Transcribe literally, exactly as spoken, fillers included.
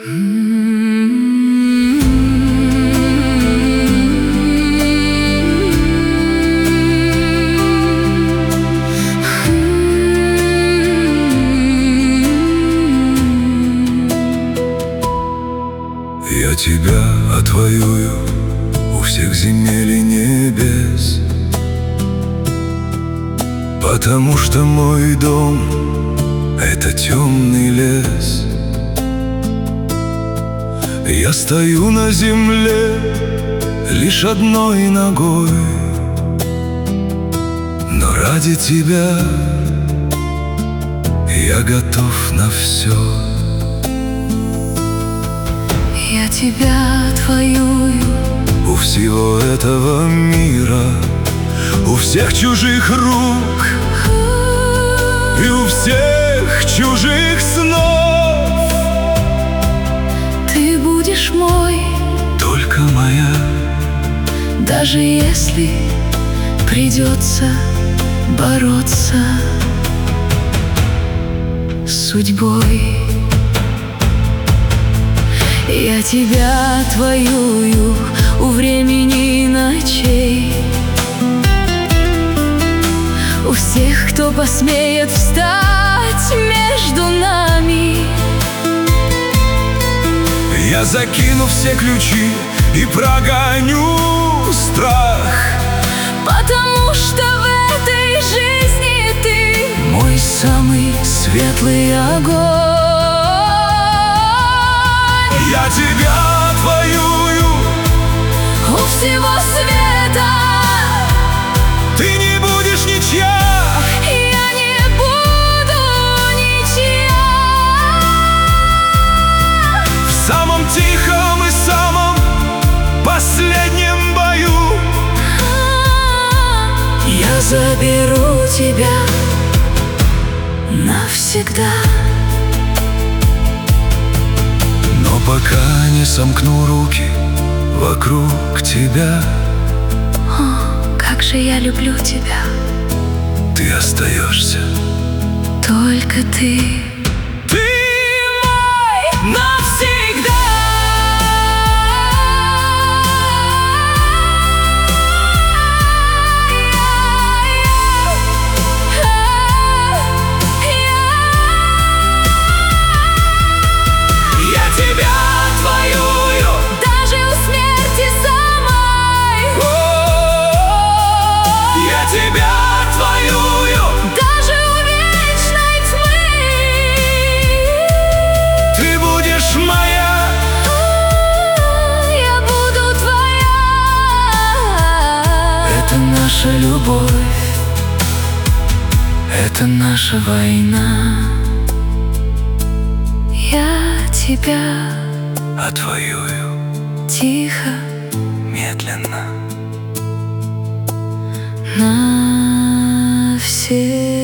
Я тебя отвоюю у всех земель и небес, потому что мой дом — это темный лес. Я стою на земле лишь одной ногой, но ради тебя я готов на все. Я тебя отвоюю у всего этого мира, у всех чужих рук и у всех чужих снов. Ты будешь мой, только моя, даже если придется бороться с судьбой. Я тебя отвоюю у времени и ночей, у всех, кто посмеет встать между нами. Я закину все ключи и прогоню страх, потому что в этой жизни ты мой самый светлый огонь. Я тебя отвоюю у всего света. Ты не будешь ничья, Я не буду ничья. в самом тихом и самом последнем бою Я заберу тебя навсегда. но пока не сомкну руки вокруг тебя, О, как же я люблю тебя, ты остаешься. только ты. Ты мой Навсегда. Я тебя отвоюю Даже у смерти самой. Я тебя отвоюю, Даже у вечной тьмы. ты будешь моя, Я буду твоя. это наша любовь, это наша война. Я тебя Отвоюю тихо медленно. навсегда.